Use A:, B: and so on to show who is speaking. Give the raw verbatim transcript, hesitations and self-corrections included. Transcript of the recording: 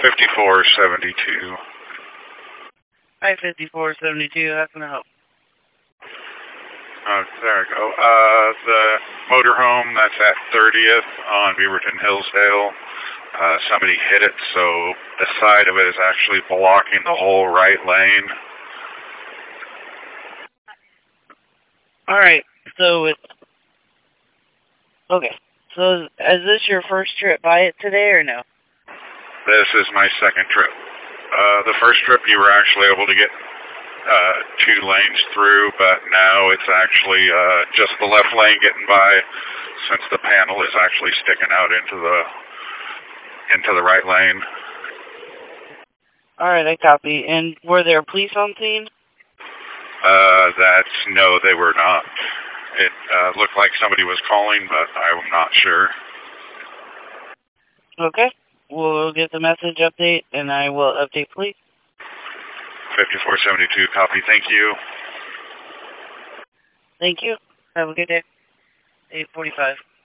A: fifty-four seventy-two.
B: Hi, fifty-four seventy-two. How can I help?
A: Oh, there we go. Uh, the motorhome that's at thirtieth on Beaverton Hillsdale, uh, somebody hit it, so the side of it is actually blocking the whole right lane.
B: Alright, so it's... Okay, so is this your first trip by it today or no?
A: This is my second trip. Uh, the first trip you were actually able to get uh, two lanes through, but now it's actually uh, just the left lane getting by, since the panel is actually sticking out into the into the right lane.
B: Alright, I copy. And were there police on scene?
A: Uh, that's, no, they were not. It uh, looked like somebody was calling, but I'm not sure.
B: Okay, we'll get the message update, and I will update police.
A: fifty-four seventy-two, copy, thank you.
B: Thank you. Have a good day. eight forty-five.